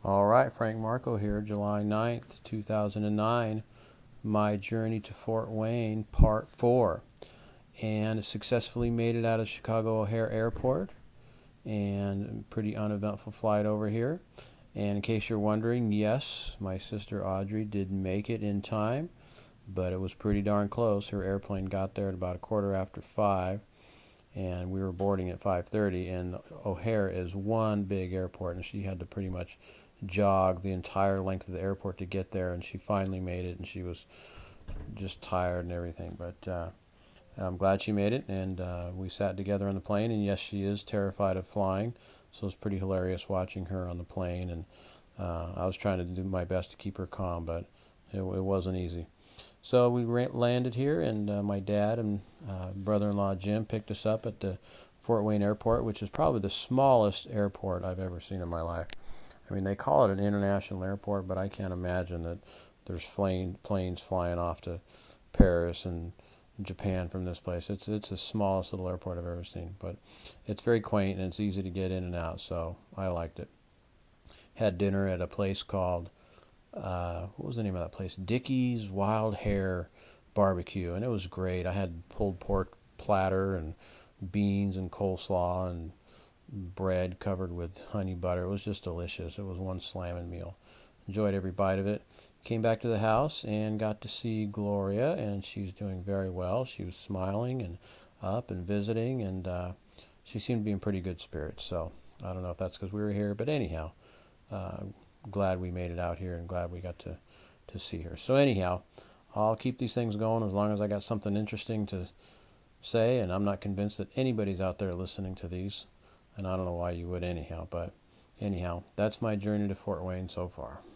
All right, Frank Marco here, July 9th, 2009, my journey to Fort Wayne, part 4, and successfully made it out of Chicago O'Hare Airport, and pretty uneventful flight over here. And in case you're wondering, yes, my sister Audrey did make it in time, but it was pretty darn close. Her airplane got there at about a quarter after 5, and we were boarding at 5:30, and O'Hare is one big airport, and she had to pretty much jog the entire length of the airport to get there, and she finally made it, and she was just tired and everything, but I'm glad she made it, and we sat together on the plane, and yes, she is terrified of flying, so it's pretty hilarious watching her on the plane, and I was trying to do my best to keep her calm, but it wasn't easy. So we landed here, and my dad and brother-in-law Jim picked us up at the Fort Wayne Airport, which is probably the smallest airport I've ever seen in my life. I mean, they call it an international airport, but I can't imagine that there's planes flying off to Paris and Japan from this place. It's the smallest little airport I've ever seen, but it's very quaint and it's easy to get in and out, so I liked it. Had dinner at a place called what was the name of that place? Dickey's Wild Hare Barbecue, and it was great. I had pulled pork platter and beans and coleslaw and bread covered with honey butter. It was just delicious. It was one slamming meal. Enjoyed every bite of it. Came back to the house and got to see Gloria, and she's doing very well. She was smiling and up and visiting, and she seemed to be in pretty good spirits. So I don't know if that's because we were here, but anyhow, uh, glad we made it out here and glad we got to see her. So anyhow, I'll keep these things going as long as I got something interesting to say, and I'm not convinced that anybody's out there listening to these, and I don't know why you would anyhow, but anyhow, that's my journey to Fort Wayne so far.